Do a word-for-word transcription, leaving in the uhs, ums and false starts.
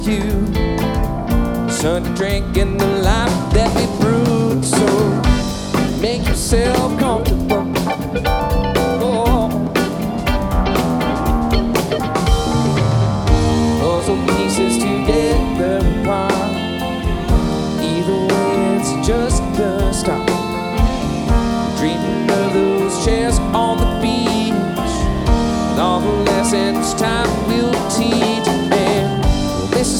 you. Son, to drink in the life that we brewed. So make yourself comfortable.